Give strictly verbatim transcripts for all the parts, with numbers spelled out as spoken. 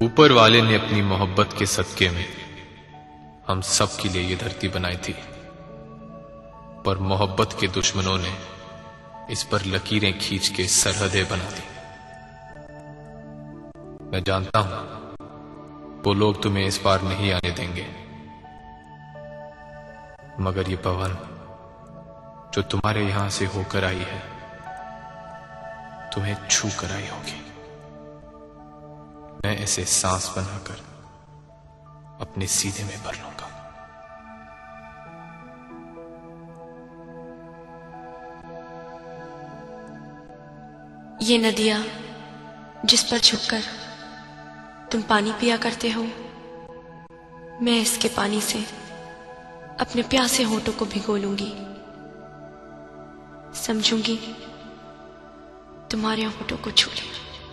ऊपर वाले ने अपनी मोहब्बत के सदके में हम सब के लिए ये धरती बनाई थी, पर मोहब्बत के दुश्मनों ने इस पर लकीरें खींच के सरहदें बना दी। मैं जानता हूं वो लोग तुम्हें इस पार नहीं आने देंगे, मगर ये पवन जो तुम्हारे यहां से होकर आई है तुम्हें छू कर आई होगी। मैं इसे सांस बनाकर अपने सीधे में भर लूंगा। ये नदियां जिस पर झुककर तुम पानी पिया करते हो, मैं इसके पानी से अपने प्यासे होठों को भिगो लूंगी। समझूंगी तुम्हारे होठों को छू लिया।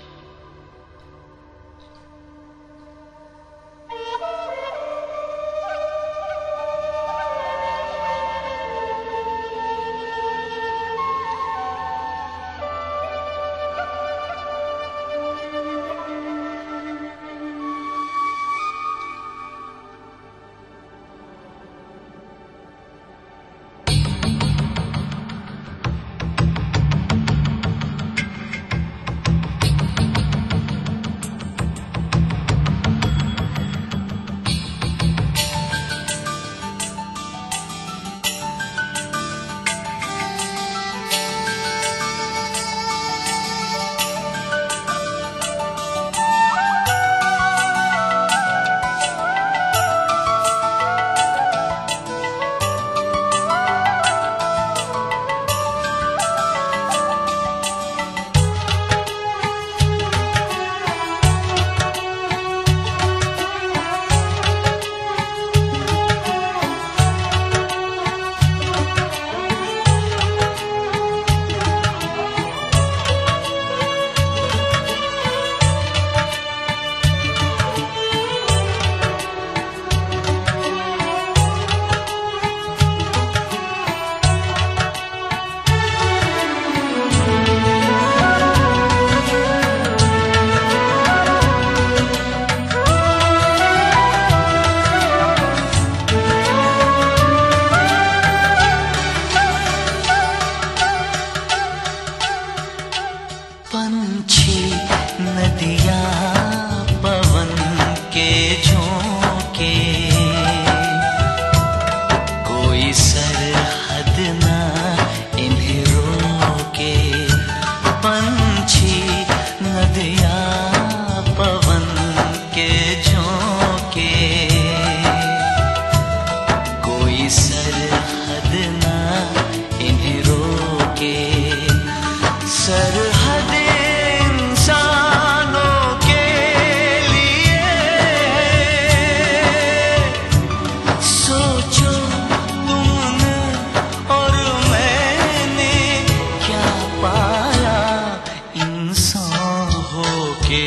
पंछी नदियाँ पवन के झोंके, कोई सरहद ना इन्हें रोके। पंछी नदियाँ पवन के झोंके, कोई सरहद ना इन्हें रोके। सरहद इंसानों के लिए सोचो तुमने और मैंने क्या पाया इंसान होके।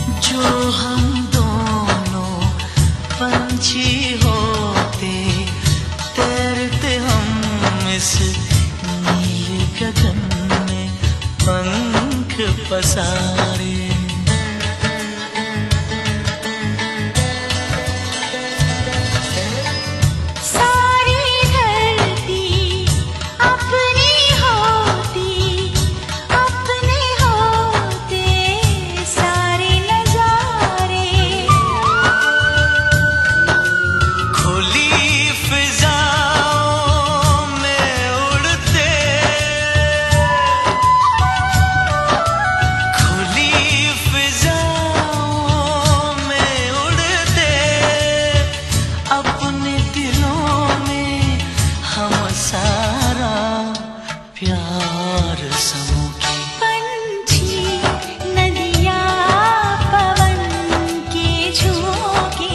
पंछी होते पसारे। प्यार समूह के पंछी, नदियाँ, पवन के झोंके,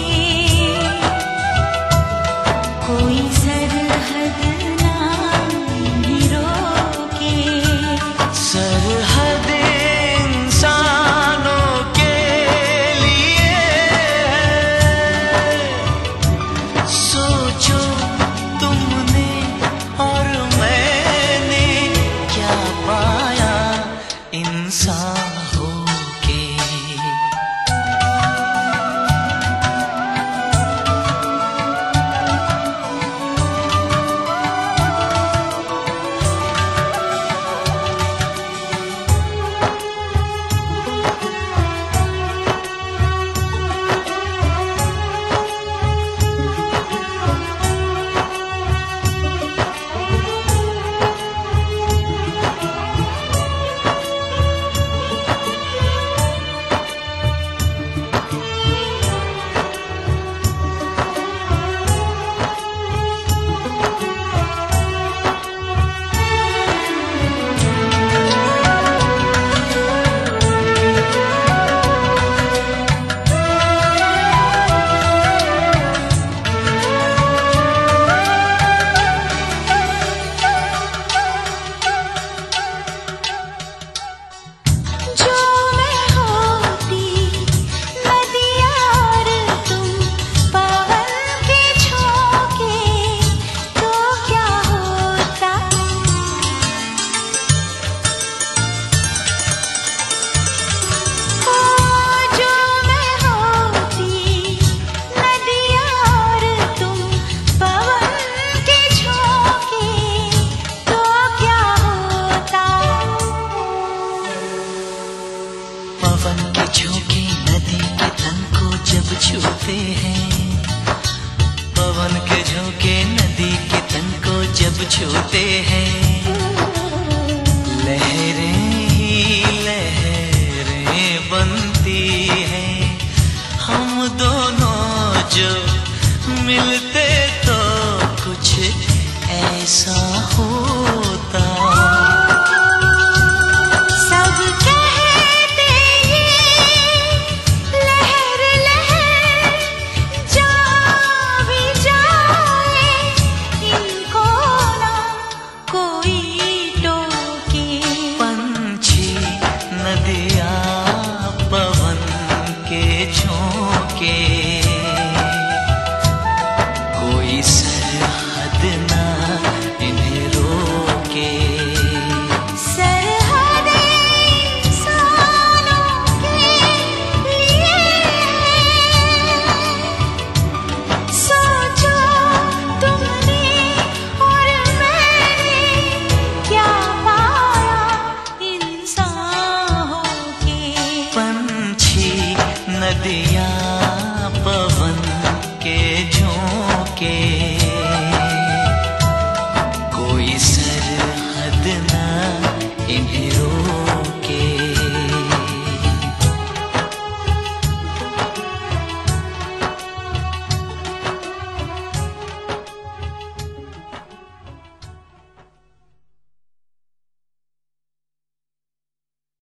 कोई सरहद ना ही रोके। सरहद इंसानों के लिए सोचो तुमने और मैंने क्या पाया इंसान होके। पवन के झोंके नदी के तन को जब छूते हैं, पवन के झोंके नदी के तन को जब छूते हैं, लहरें ही लहरें बनती हैं। हम दोनों जो मिलते तो कुछ ऐसा होता। नदियाँ, पवन के झोंके।